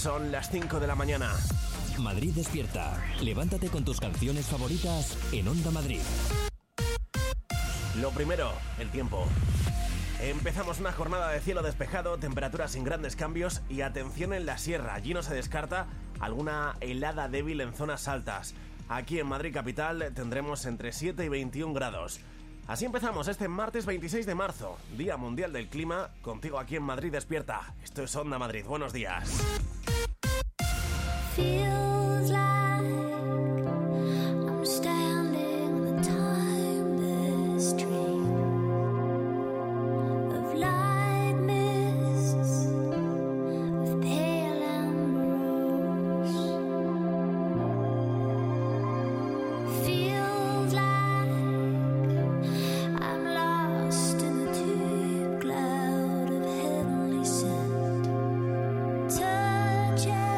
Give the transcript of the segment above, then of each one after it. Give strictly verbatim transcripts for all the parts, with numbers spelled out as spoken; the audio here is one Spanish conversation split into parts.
Son las cinco de la mañana. Madrid despierta. Levántate con tus canciones favoritas en Onda Madrid. Lo primero, el tiempo. Empezamos una jornada de cielo despejado, temperaturas sin grandes cambios y atención en la sierra. Allí no se descarta alguna helada débil en zonas altas. Aquí en Madrid capital tendremos entre siete y veintiún grados. Así empezamos este martes veintiséis de marzo, Día Mundial del Clima, contigo aquí en Madrid despierta. Esto es Onda Madrid, buenos días. Feels like I'm standing on the timeless stream of light mists, of pale amber rose. Feels like I'm lost in the deep cloud of heavenly scent. Touching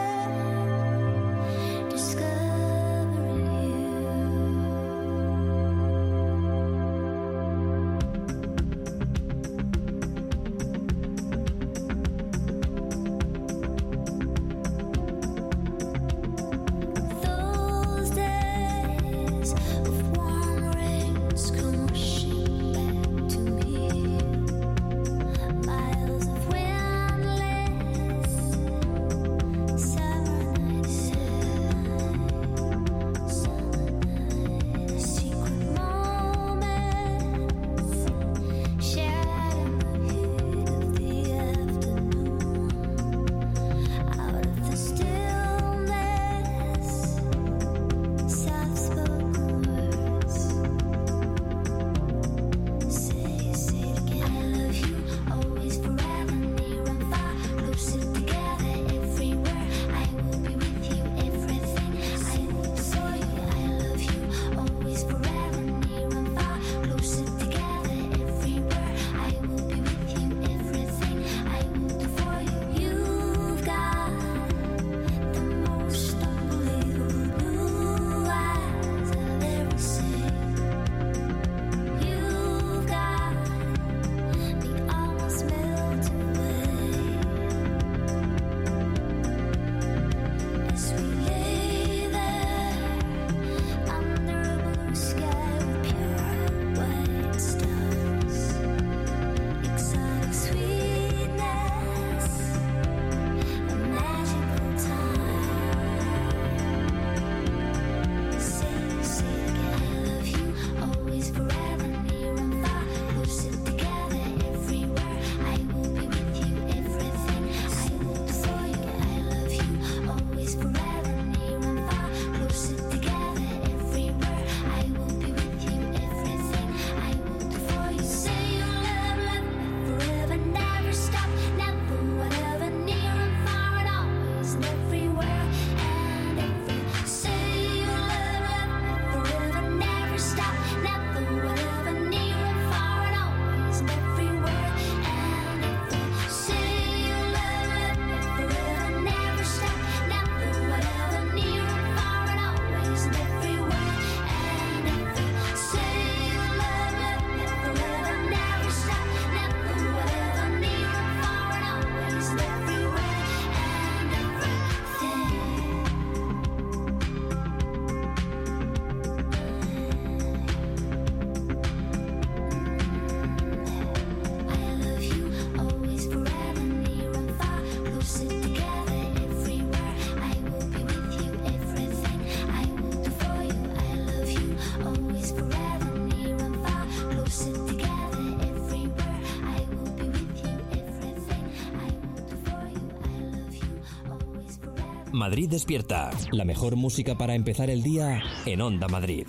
Madrid despierta. La mejor música para empezar el día en Onda Madrid.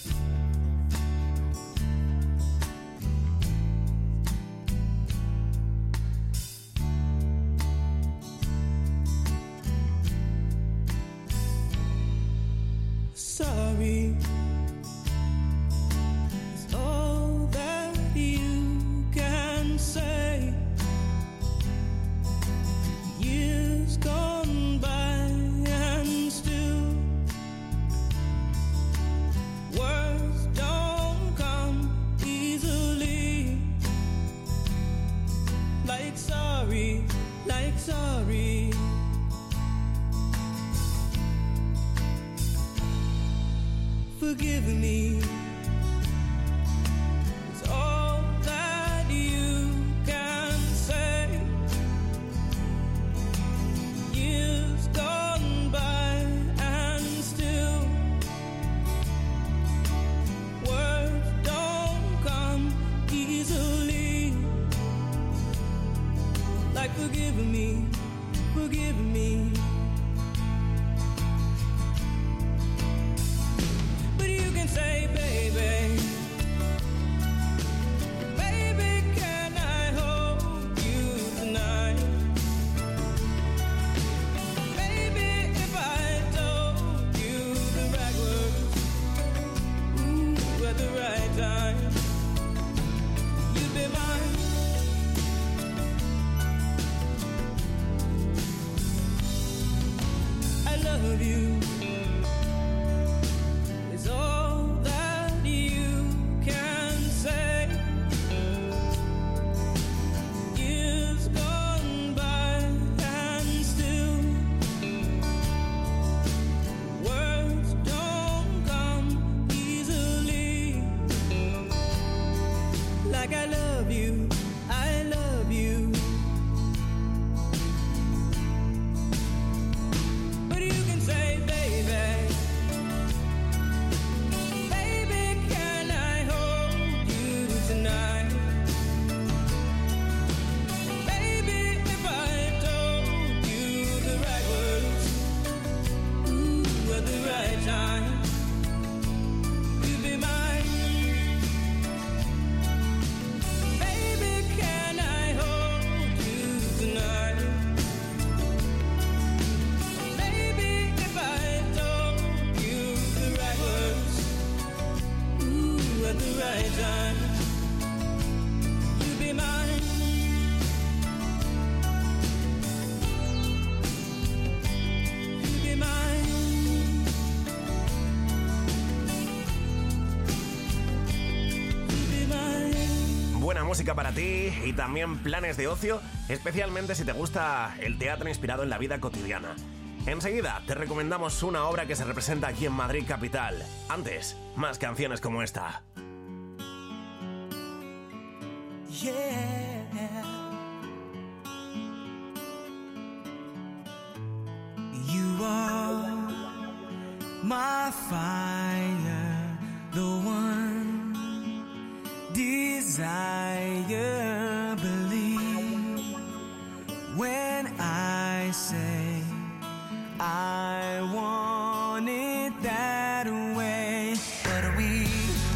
Sorry. forgive me. It's all that you can say. Years gone by and still words don't come easily. Like forgive me, forgive me. But you can say, baby, baby, can I hold you tonight? Baby, if I told you the right words, ooh, at the right time, you'd be mine. I love you. It's all that you can say. Years gone by and still words don't come easily. Like I love you, I love you. But you can say, baby, baby, can I hold you tonight? Baby, if I told you the right words, ooh, at the right time, you'd be mine. Baby, can I hold you tonight? Baby, if I told you the right words, ooh, at the right time, you'd be mine. You'd be mine. You'd be mine. Buena música para ti y también planes de ocio, especialmente si te gusta el teatro inspirado en la vida cotidiana. Enseguida te recomendamos una obra que se representa aquí en Madrid capital. Antes, más canciones como esta. Yeah. You are my fire, the one desire. Believe when I say I want it that way. But we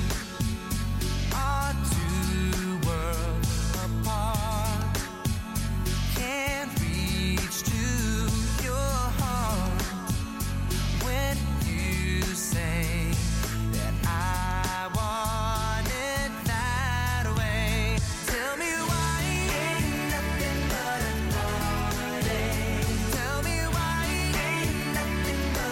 are two worlds apart. Can't reach to your heart when you say that I want it that way. Tell me why ain't nothing but a heartache. Tell me why ain't nothing but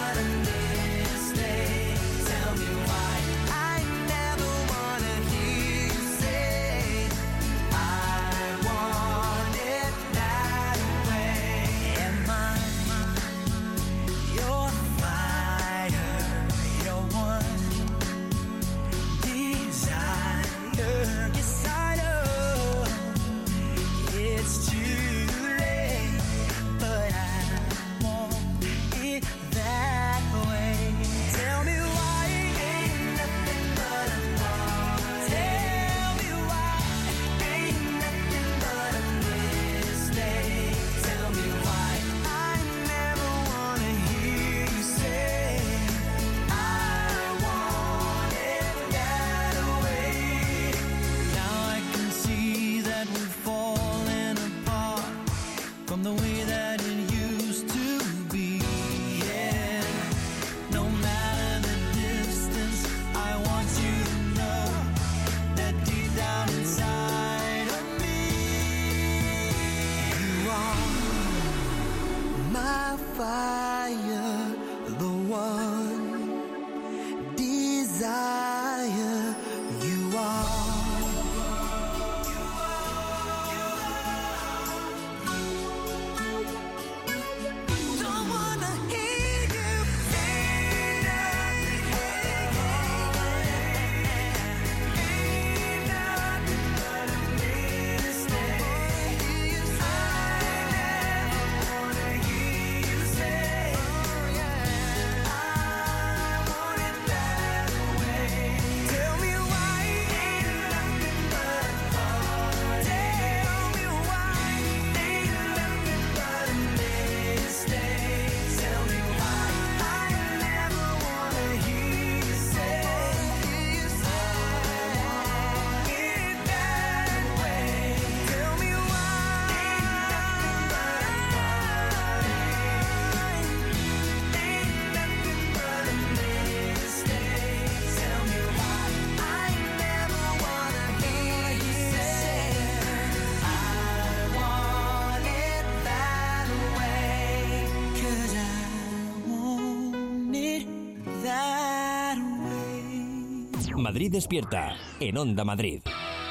Madrid Despierta, en Onda Madrid.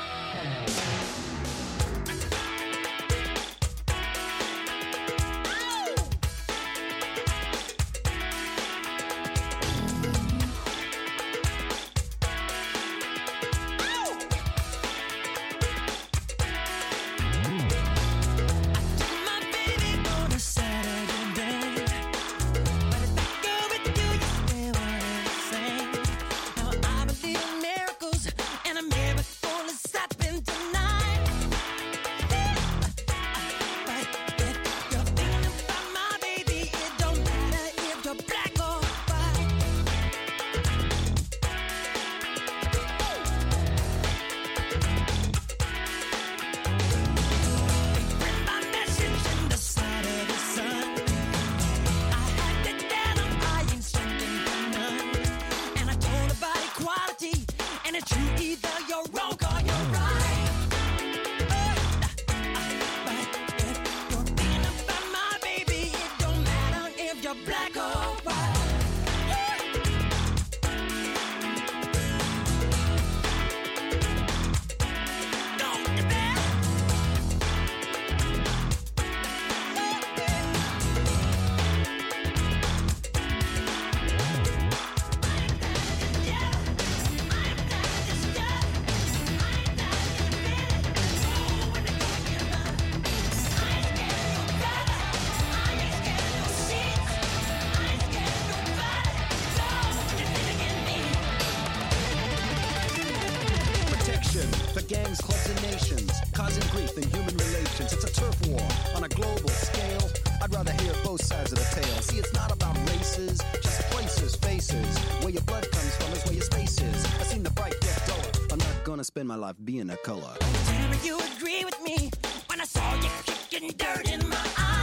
gangs, clubs and nations, causing grief in human relations. It's a turf war on a global scale. I'd rather hear both sides of the tale. See, it's not about races, just places, faces. Where your blood comes from is where your space is. I seen the bright get duller. I'm not gonna spend my life being a color. Tell me you agree with me when I saw you kicking dirt in my eye.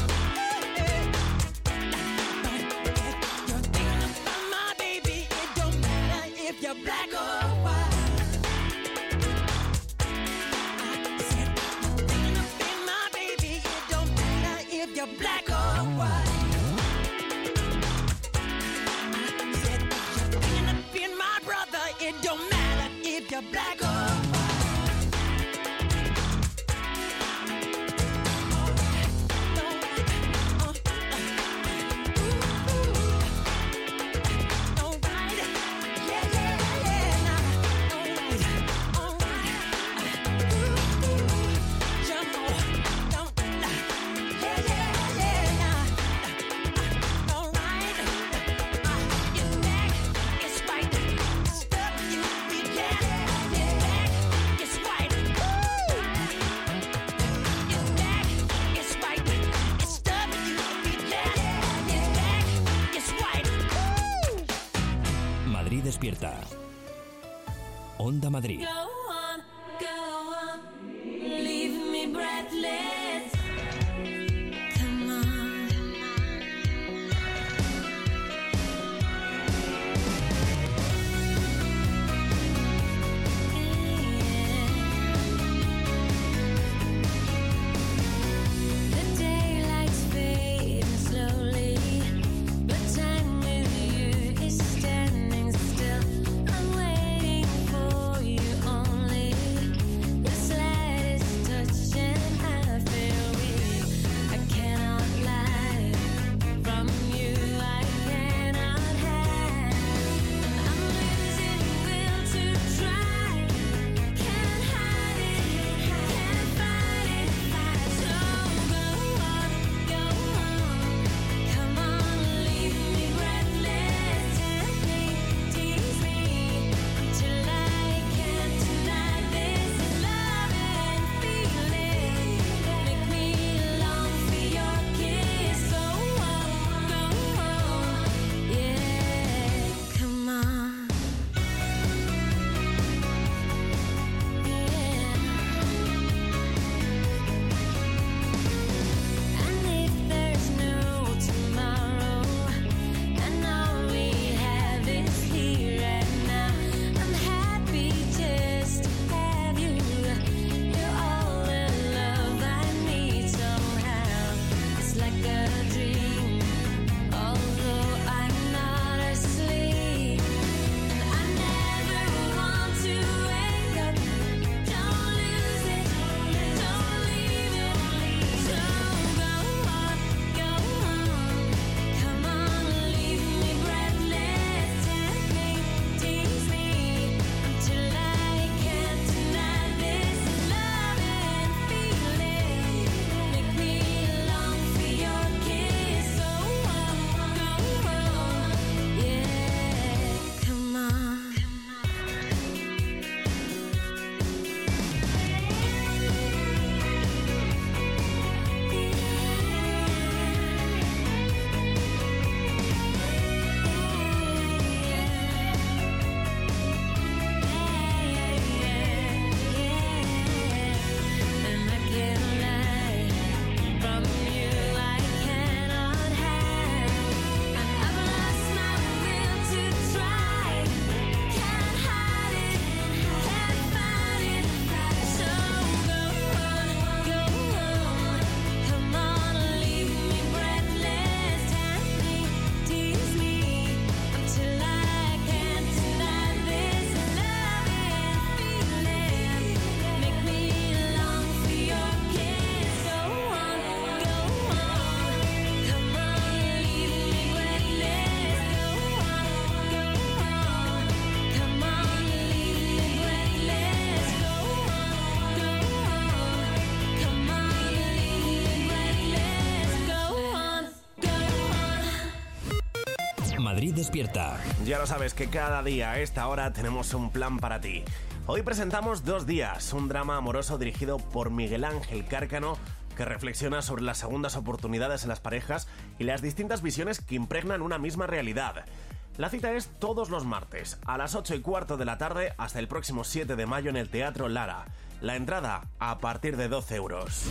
You're thinking about my baby. It don't matter if you're black or white. I said you're thinking about my baby. It don't matter if you're black or white. I said you're thinking about my brother. It don't matter if you're black or white. Madrid Despierta. Onda Madrid. Go on, go on, leave me breathless. Come on. The daylight's fading slowly, but time with you is standing still. I'm waiting for you on Madrid Despierta. Ya lo sabes que cada día a esta hora tenemos un plan para ti. Hoy presentamos Dos días, un drama amoroso dirigido por Miguel Ángel Cárcano que reflexiona sobre las segundas oportunidades en las parejas y las distintas visiones que impregnan una misma realidad. La cita es todos los martes, a las ocho y cuarto de la tarde hasta el próximo siete de mayo en el Teatro Lara. La entrada a partir de doce euros.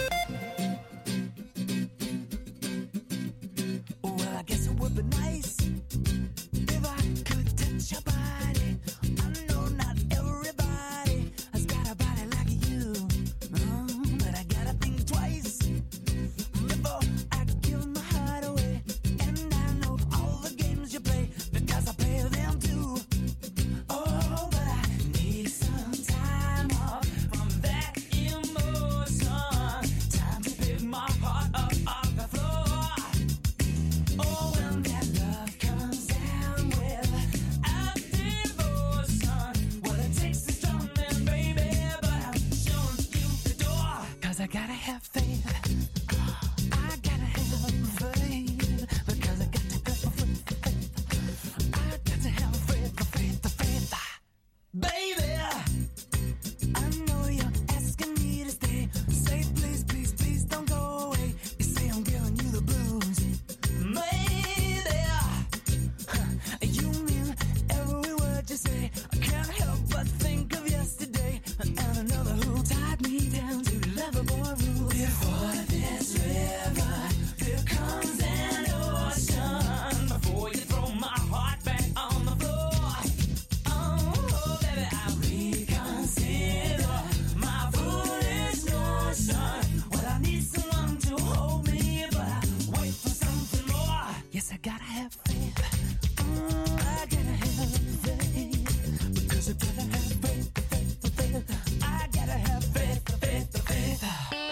Well, I guess it would be nice if I could touch your body. I know not everybody has got a body like you, mm, but I gotta think twice before I give my heart away. And I know all the games you play because I play them too. Oh, but I need some time off from that emotion. Time to pick my heart up off the floor. Oh, when that love comes down without devotion, well, it takes a strong man, baby, but I'm showing you the door. 'Cause I gotta have faith. I gotta have faith. Because I got to have faith. I got to have faith, faith, faith. Baby, I know you're asking me to stay. Say please, please, please don't go away. You say I'm giving you the blues. Maybe you mean every word you say. I can't help but think of yesterday and another who tied me down to lovable rules. Before this river, there comes an ocean. Before you throw my heart back on the floor. Oh, baby, I reconsider my foolish notion. Well, I need someone to hold me, but I wait for something more. Yes, I gotta have faith. Mm, I gotta have faith. Because I gotta have faith, faith, faith. I gotta have faith, faith, faith.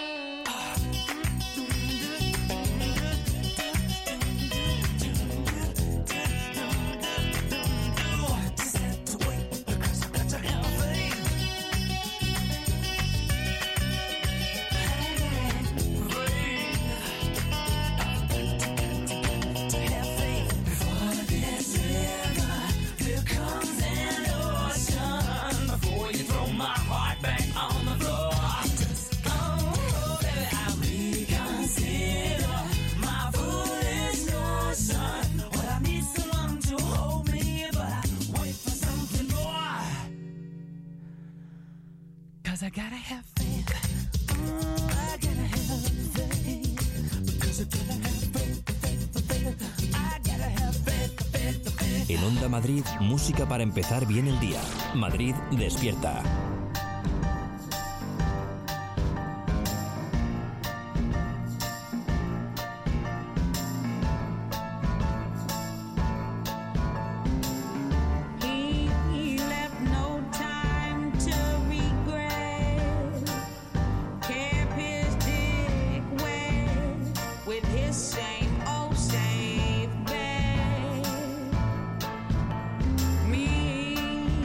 Just have to wait because I got to have faith. To have faith. Before this river, there comes an ocean. Before you throw my heart back on the floor. Oh, baby, I reconsider my foolish notion. Well, I need someone to hold me, but I wait for something more. 'Cause I gotta have faith. Mm, I gotta have faith. Because I gotta have faith, faith, faith. I gotta have faith, faith, faith. En Onda Madrid, música para empezar bien el día. Madrid Despierta. He left no time to regret. Kept his dick wet with his same old safe bet. Me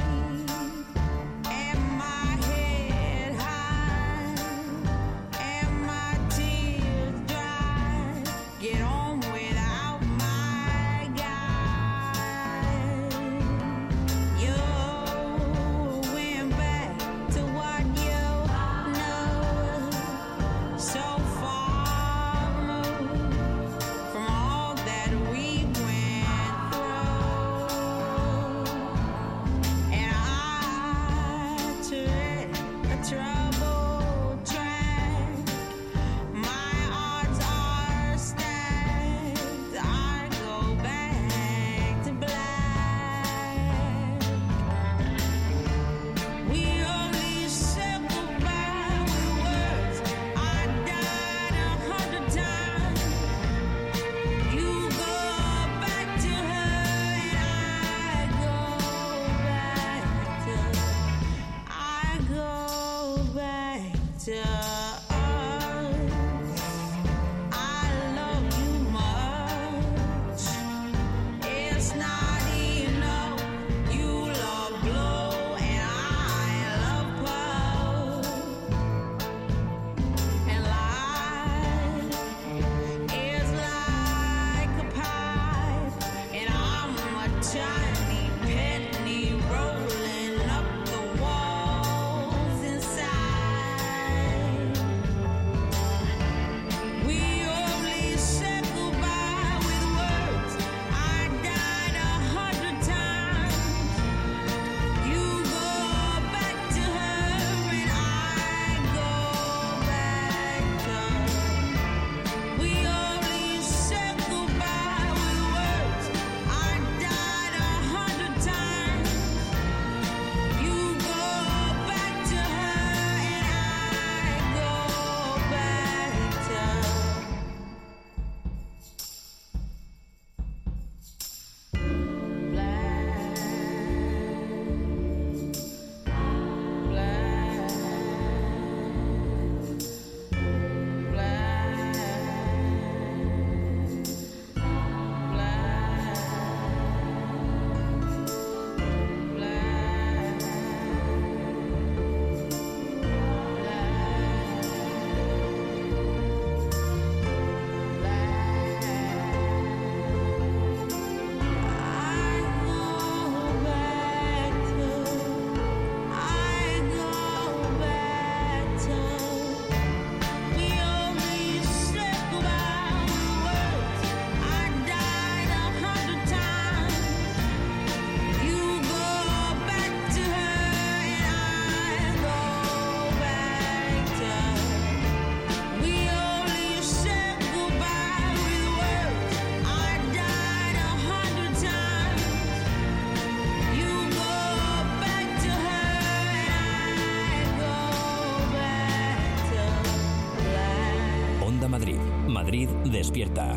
and my head high and my tears dry. Get on without my guy. You went back to what you know. So far removed from Madrid despierta.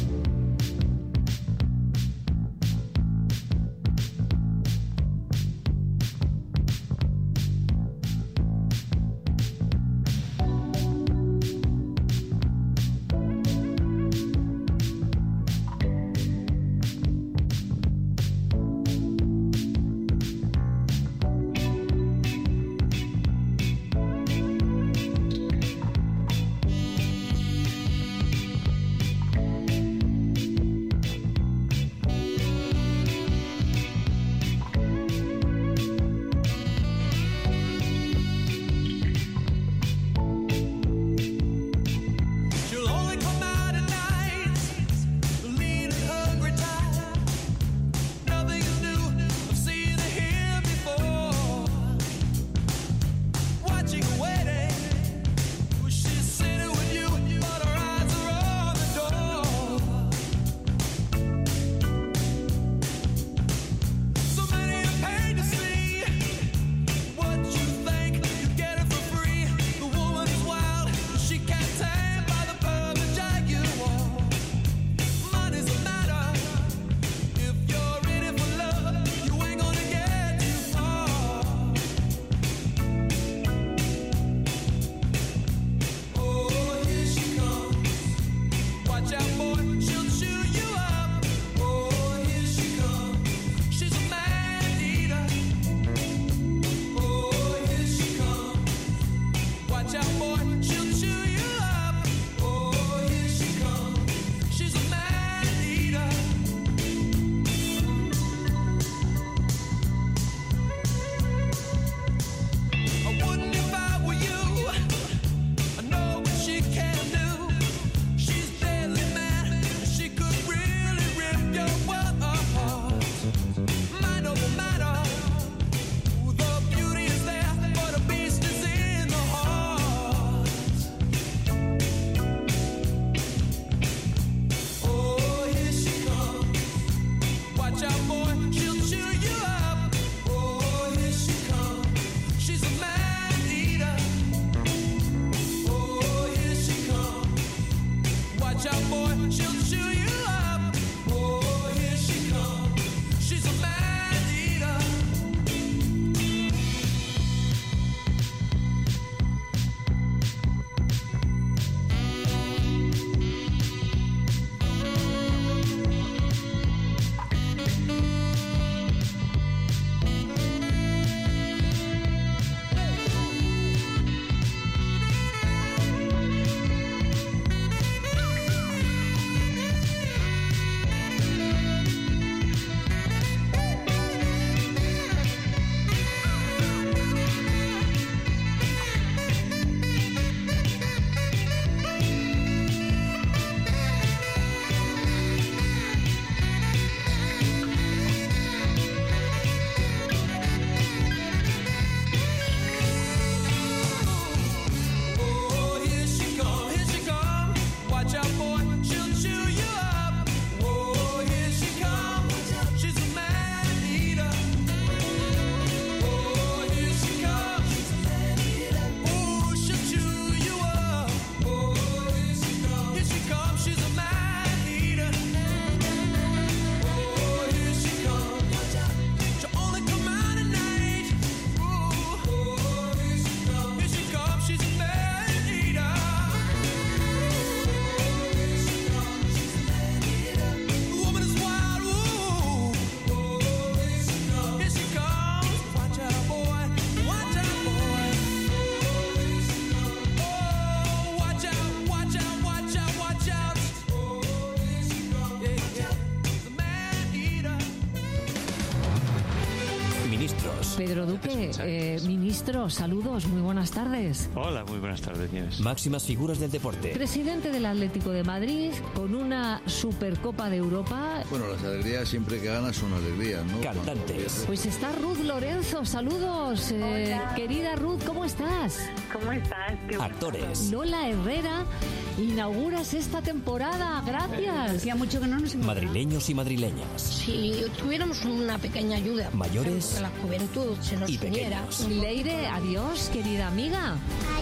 Pedro Duque, eh, ministro, saludos, muy buenas tardes. Hola, muy buenas tardes, Nieves. Máximas figuras del deporte. Presidente del Atlético de Madrid, con una Supercopa de Europa. Bueno, las alegrías siempre que ganas son alegrías, ¿no? Cantantes. Pues está Ruth Lorenzo, saludos. Eh, querida Ruth, ¿cómo estás? ¿Cómo estás? Qué Actores. Lola Herrera, inauguras esta temporada, gracias. Hacía mucho que no nos encontrábamos. Madrileños y madrileñas. Si tuviéramos una pequeña ayuda. Mayores que la juventud se nos y uniera. pequeños. Leire, adiós, querida amiga. Adiós.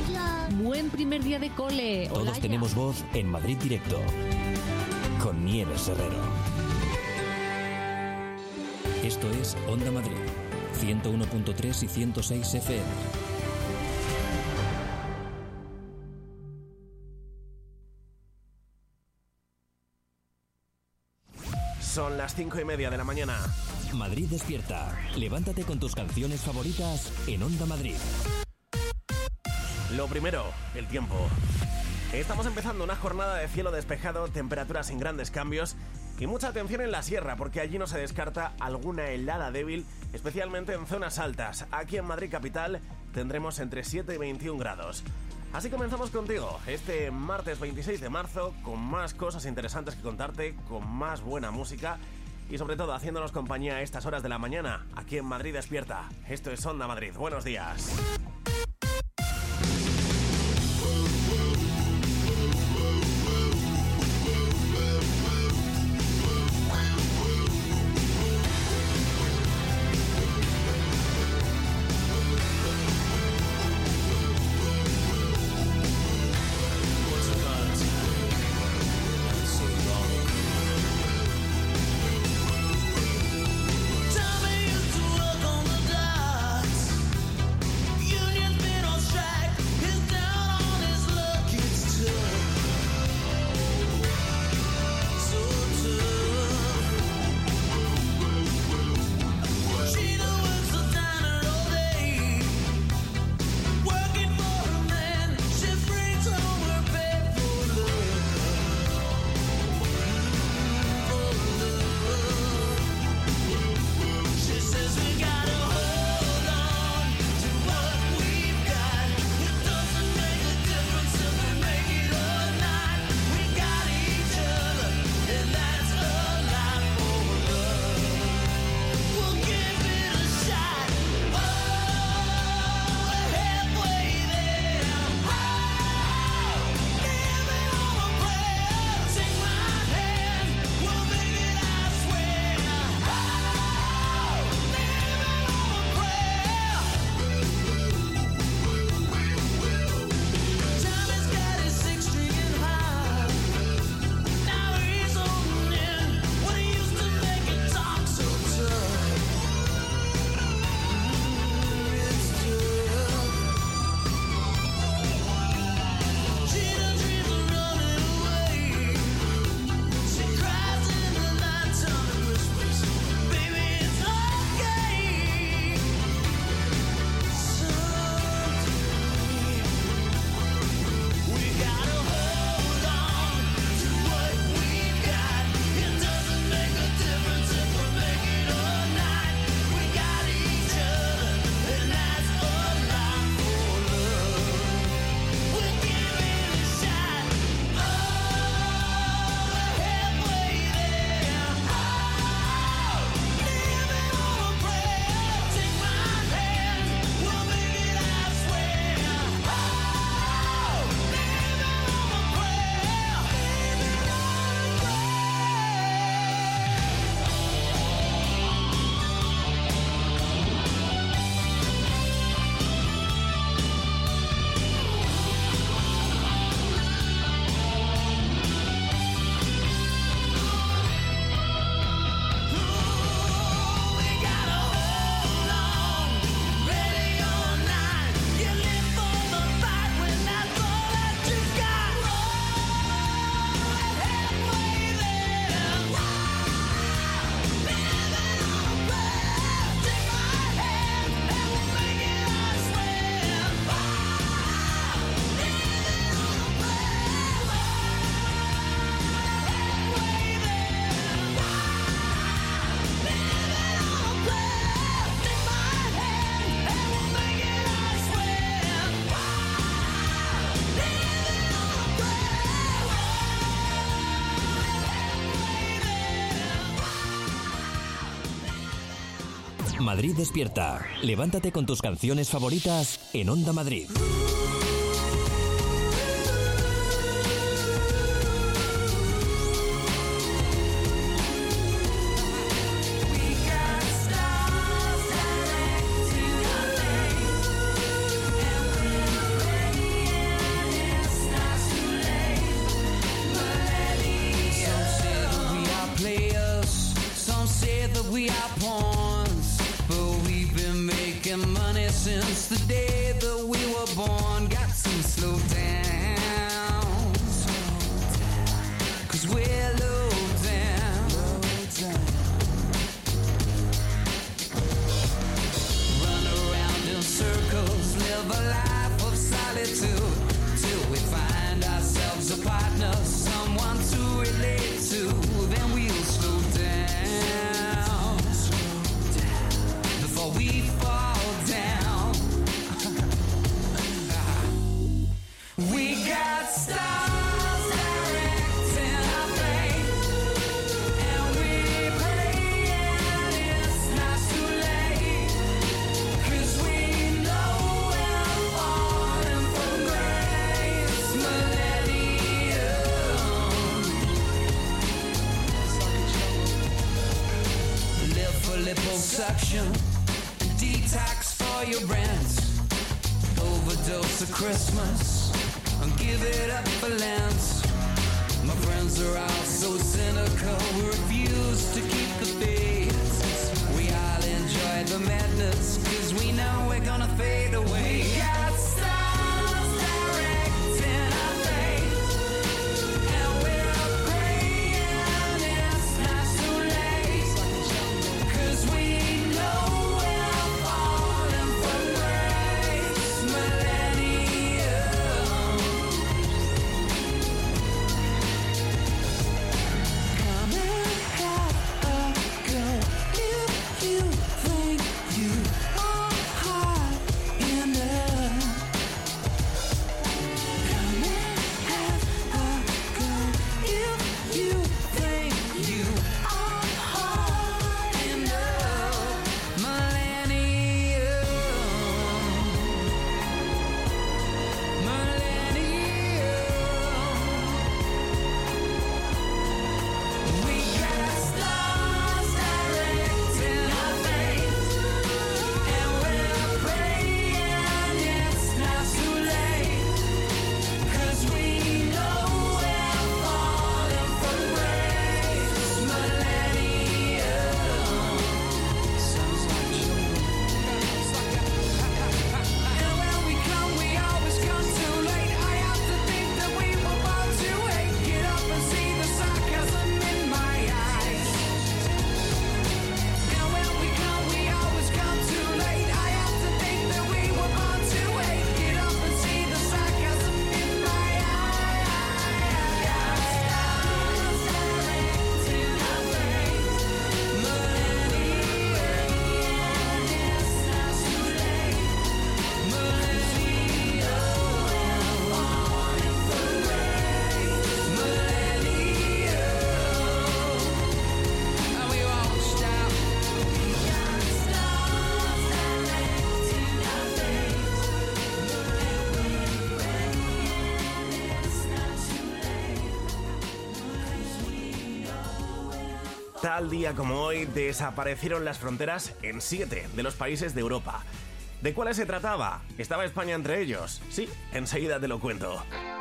Buen primer día de cole. Todos Olaya. tenemos voz en Madrid Directo. Con Nieves Herrero. Esto es Onda Madrid. ciento uno punto tres y ciento seis F M. Son las cinco y media de la mañana. Madrid Despierta. Levántate con tus canciones favoritas en Onda Madrid. Lo primero, el tiempo. Estamos empezando una jornada de cielo despejado, temperaturas sin grandes cambios y mucha atención en la sierra porque allí no se descarta alguna helada débil, especialmente en zonas altas. Aquí en Madrid capital tendremos entre siete y veintiún grados. Así comenzamos contigo este martes veintiséis de marzo con más cosas interesantes que contarte, con más buena música y sobre todo haciéndonos compañía a estas horas de la mañana aquí en Madrid Despierta. Esto es Onda Madrid. Buenos días. Madrid Despierta. Levántate con tus canciones favoritas en Onda Madrid. We got stars that act to the for liposuction, detox for your rent, overdose of Christmas, and give it up for Lent. My friends are all so cynical, we refuse to keep the faith. We all enjoy the madness, cause we know we're gonna fade away. We got stars directing our fate, and we're praying it's not too late, cause we know we're falling from grace. Millennium. Come and have a go if you think you are hot enough. Come and have a go if you think you are hot enough. Millennium. Millennium. We got stars directing our fate, and we're praying it's not too late, cause we know we're falling from grace. Millennium. Sounds like children. And when we come, we always come too late. I have to think that we were born to hate. Get up and see the sarcasm in my eyes. And when we come, we always come too late. I have to think that we were born to hate. Get up and see the sarcasm in my eyes. Stars directing our fate. Millennium. It's not too late. Millennium. We're falling from grace. Millennium. And we won't stop. We got stars directing our fate. Millennium. It's not too late. Cause we know we're Tal día como hoy desaparecieron las fronteras en siete de los países de Europa. ¿De cuáles se trataba? ¿Estaba España entre ellos? Sí, enseguida te lo cuento.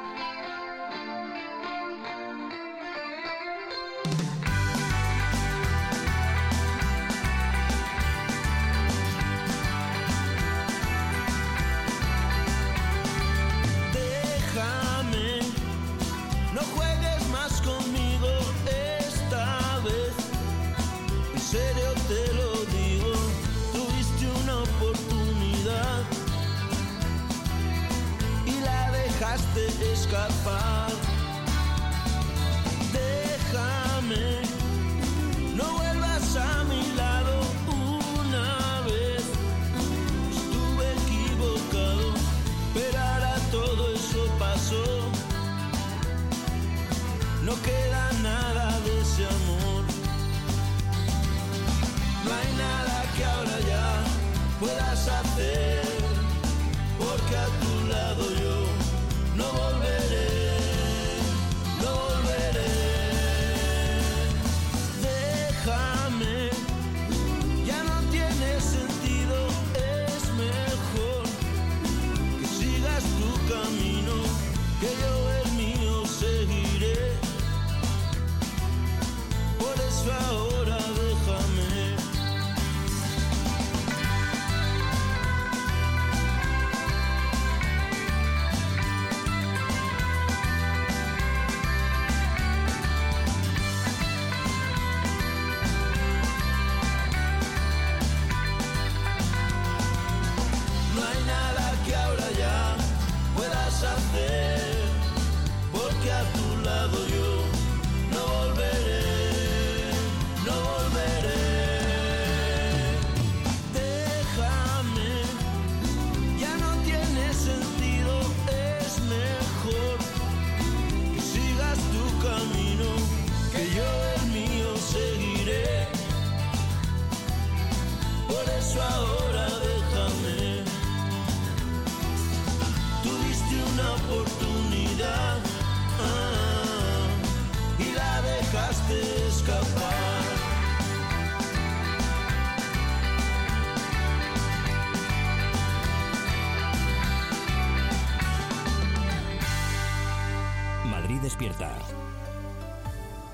Déjame, no juegues más conmigo esta vez. En serio te lo digo, tuviste una oportunidad y la dejaste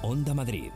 Onda Madrid.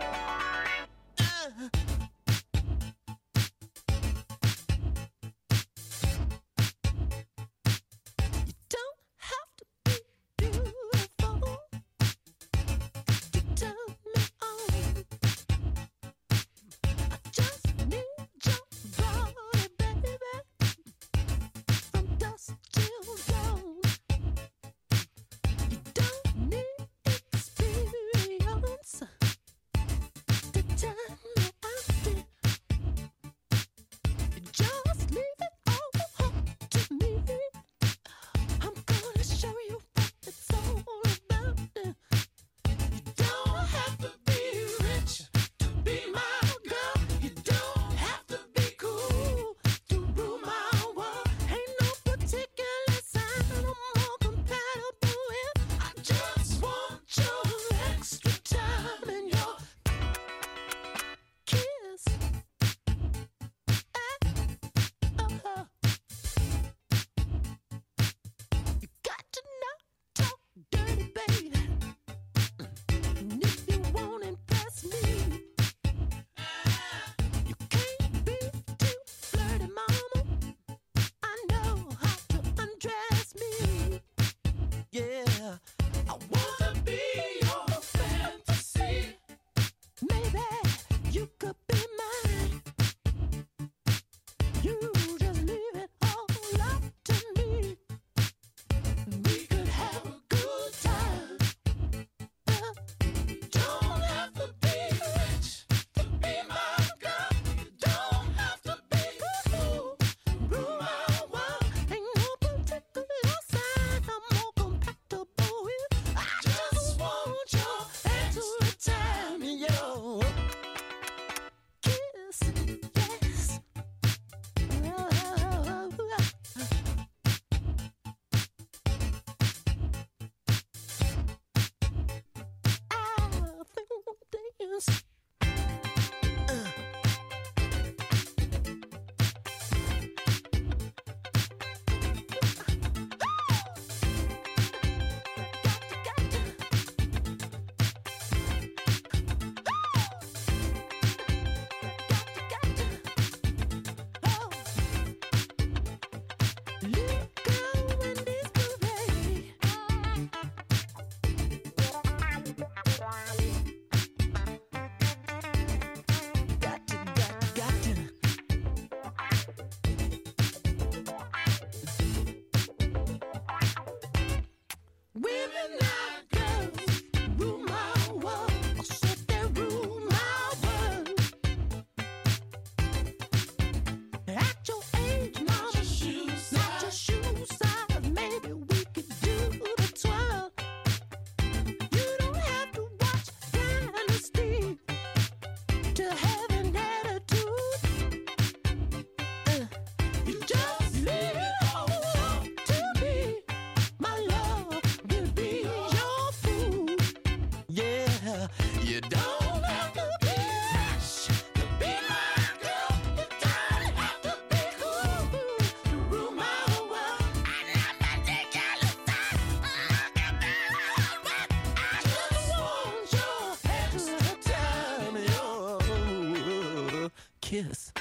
Kiss.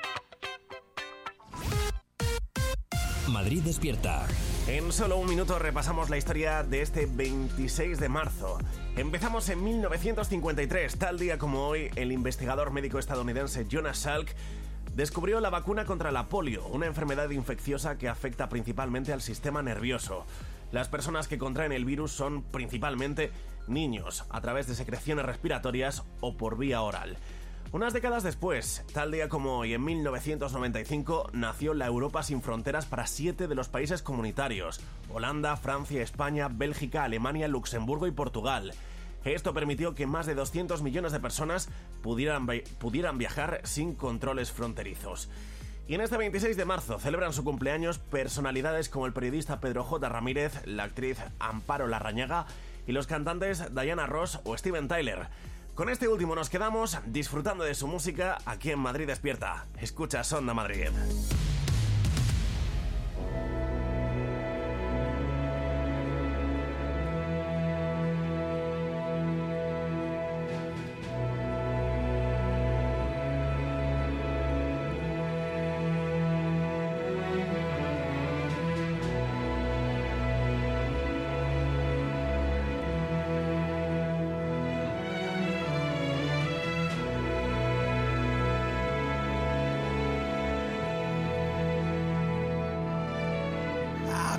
Madrid despierta. En solo un minuto repasamos la historia de este veintiséis de marzo. Empezamos en mil novecientos cincuenta y tres. Tal día como hoy, el investigador médico estadounidense Jonas Salk descubrió la vacuna contra la polio, una enfermedad infecciosa que afecta principalmente al sistema nervioso. Las personas que contraen el virus son principalmente niños, a través de secreciones respiratorias o por vía oral. Unas décadas después, tal día como hoy, en mil novecientos noventa y cinco, nació la Europa sin fronteras para siete de los países comunitarios: Holanda, Francia, España, Bélgica, Alemania, Luxemburgo y Portugal. Esto permitió que más de doscientos millones de personas pudieran, pudieran viajar sin controles fronterizos. Y en este veintiséis de marzo celebran su cumpleaños personalidades como el periodista Pedro J. Ramírez, la actriz Amparo Larrañaga y los cantantes Diana Ross o Steven Tyler. Con este último nos quedamos disfrutando de su música aquí en Madrid Despierta. Escuchas Onda Madrid.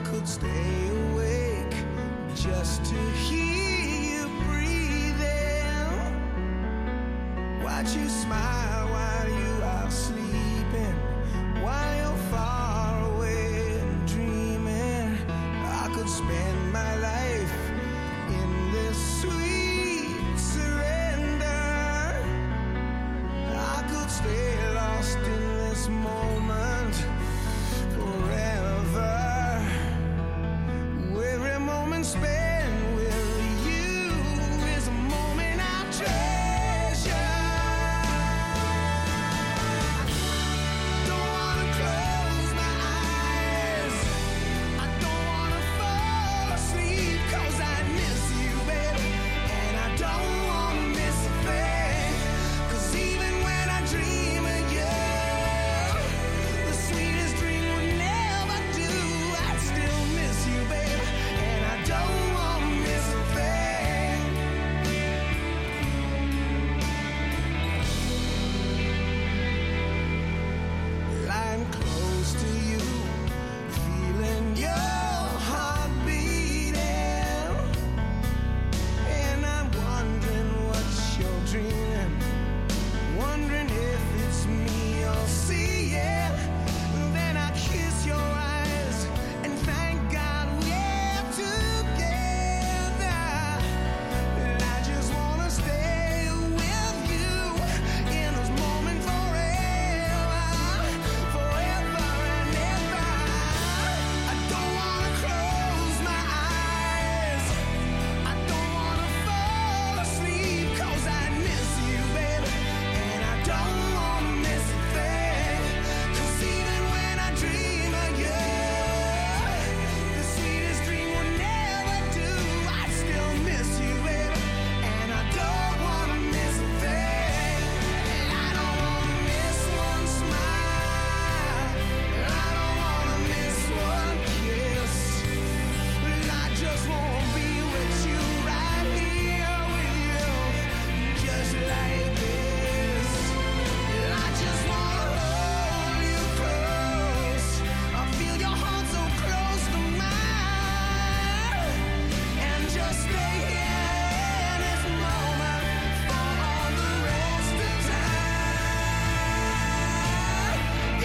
could stay awake just to hear you breathing. Watch you smile while you are sleeping, while you're far away and dreaming. I could spend my life in this sweet surrender. I could stay lost in this moment forever. Every moment spent with you is a moment I treasure. Don't wanna close my eyes, I don't wanna fall asleep, 'cause I miss you, baby, and I don't wanna miss a thing. 'Cause even when I dream of you, the sweetest dream would never do. I'd still miss you, baby, and I don't wanna miss a thing. Lying close to you, feeling your heart beating, and I'm wondering what you're dreaming, wondering if it's me you're seeing. Then I kiss your eyes and thank God we're together. And I just wanna stay with you in this moment forever, forever and ever. I don't wanna close my eyes, I don't wanna fall asleep, 'cause I miss you, baby, and I don't wanna miss a thing. 'Cause even when I dream of you, the sweetest dream would never do. I'd still miss you, baby, and I don't wanna miss a thing. And I don't wanna miss one smile, I don't wanna miss one kiss. And I just wanna be with you, right here with you, just like this. And I just wanna hold you close, I feel your heart so close to mine, and just stay here in this moment for all the rest of time.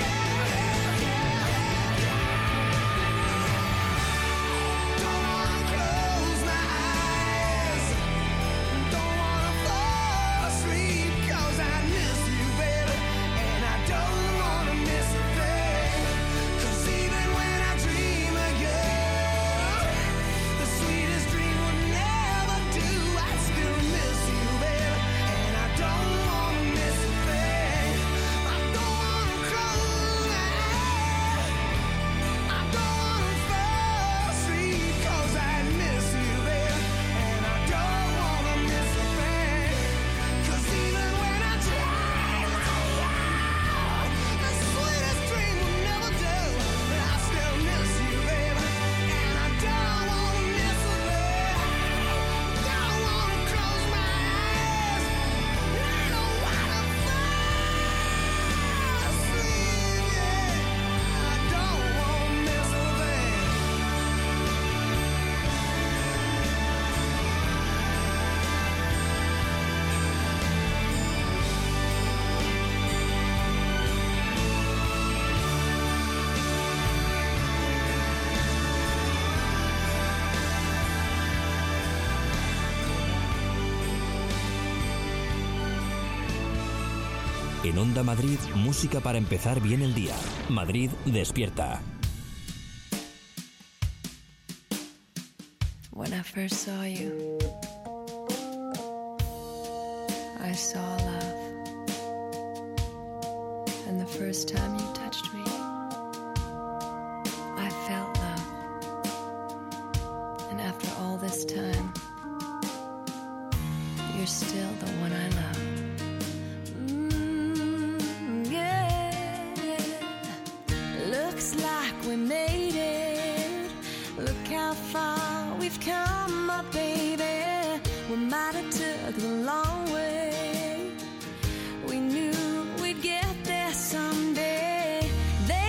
Don't wanna close my eyes, don't wanna fall asleep, 'cause I miss you, baby, and I don't wanna miss a thing. 'Cause even when I dream of you, the sweetest dream would never do. I still miss you, baby, and I don't wanna miss a thing. I don't wanna close my eyes, I don't wanna fall asleep, 'cause I miss you, baby, and I don't wanna miss a thing. 'Cause even when I dream of you, the sweetest dream will never do. But I still miss you, baby, and I don't wanna miss a thing. Don't wanna close my eyes, I don't wanna fall asleep, yeah. I don't wanna miss a thing. En Onda Madrid, música para empezar bien el día. Madrid despierta. When I first saw you, I saw love. And the first time you touched me, I felt love. And after all this time, you're still the one I love. Mm, yeah. Looks like we made it. Look how far we've come, my baby. We might have took the long way. We knew we'd get there someday. There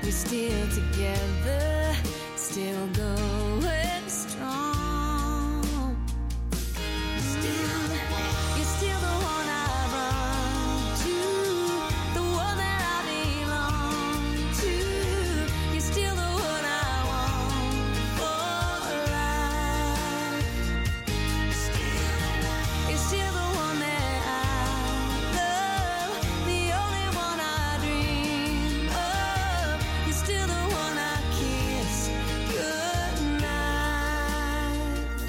we're still together, still going strong. Still, you're still the one I run to, the one that I belong to. You're still the one I want for life. Still, you're still the one that I love, the only one I dream of. You're still the one I kiss goodnight.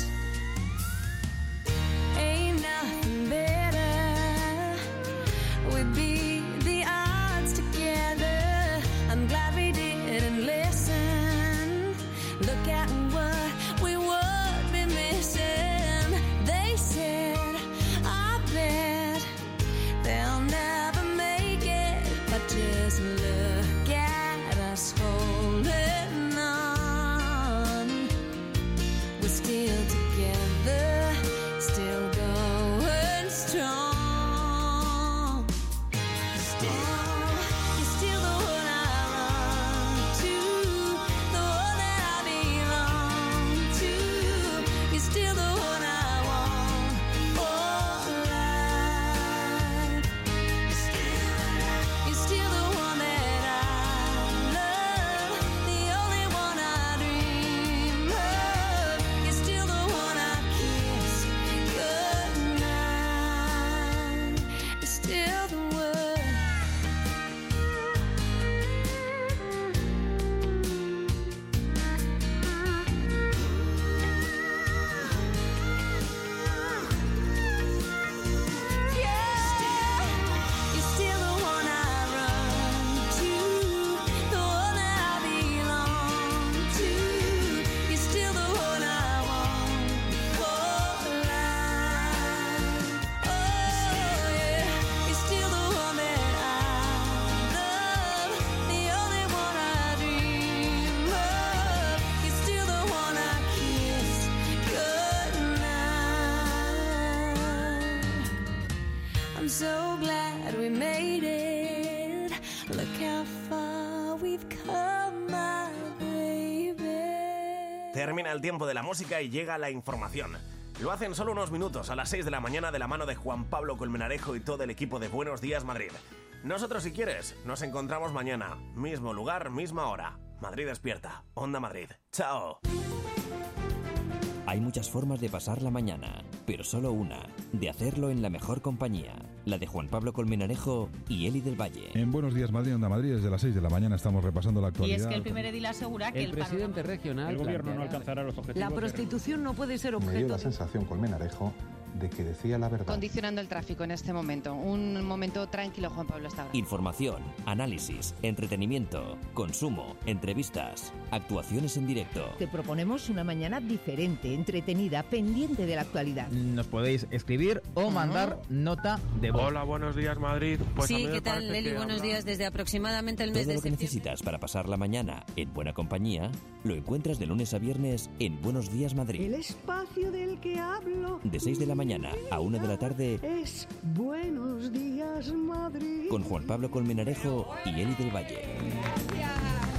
Ain't nothing better. We beat the odds together. I'm glad we didn't listen. Look at what we would be missing. They said, I bet they'll never make it, but just look at us holding on. We're still together, still going strong. Still, you're still the one I run to, the one that I belong to. You're still the one I want for life. You're still the one that I love, the only one I dream of. You're still the one I kiss goodnight. You're still the one. You're still the one I run to, the one that I belong to. You're still the one I want for life. Oh yeah, you're still the one that I love, the only one I dream of. You're still the one I kiss goodnight. I'm so glad we made it. Look how far we've come, my baby. Termina el tiempo de la música y llega la información. Lo hace en solo unos minutos, a las seis de la mañana, de la mano de Juan Pablo Colmenarejo y todo el equipo de Buenos Días Madrid. Nosotros, si quieres, nos encontramos mañana. Mismo lugar, misma hora. Madrid despierta. Onda Madrid. Chao. Hay muchas formas de pasar la mañana, pero solo una, de hacerlo en la mejor compañía, la de Juan Pablo Colmenarejo y Eli del Valle. En Buenos Días Madrid, Onda Madrid, desde las seis de la mañana estamos repasando la Y actualidad. es que el primer edil asegura que El el, presidente regional El gobierno no planteará- alcanzará los objetivos. La prostitución no puede ser Me dio objeto la de... sensación Colmenarejo de que decía la verdad. Condicionando el tráfico en este momento. Un momento tranquilo, Juan Pablo, hasta ahora. Información, análisis, entretenimiento, consumo, entrevistas, actuaciones en directo. Te proponemos una mañana diferente, entretenida, pendiente de la actualidad. Nos podéis escribir o mandar nota de voz. Hola, buenos días Madrid. Pues a mí Sí, me ¿qué tal, parece Leli? que Buenos habla- días. Desde aproximadamente el mes Todo de lo que septiembre. necesitas para pasar la mañana en buena compañía lo encuentras de lunes a viernes en Buenos Días Madrid. El espacio del que hablo De seis de la mañana a una de la tarde es Buenos Días Madrid. con Juan Pablo Colmenarejo y Eli del Valle. Gracias.